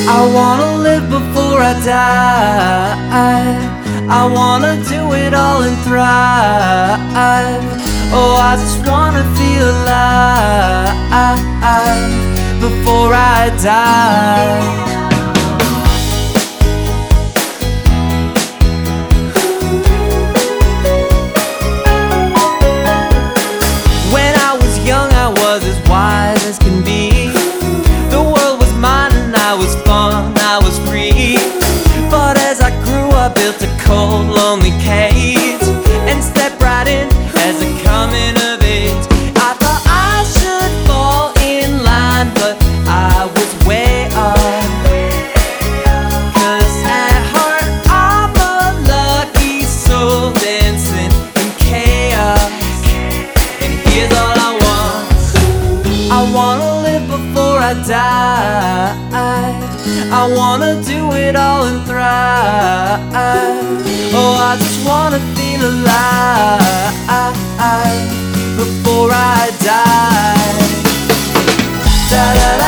I wanna live before I die. I wanna do it all and thrive. Oh, I just wanna feel alive before I die. As can be, the world was mine and I was fun, I was free. But as I grew, I built a cold, lonely cage and stepped right in as a coming of age. I thought I should fall in line, but I was way off. 'Cause at heart I'm a lucky soul dancing in chaos. And here's all I want. I wanna live before I die. I wanna do it all and thrive. Oh, I just wanna feel alive before I die. Da, da, da.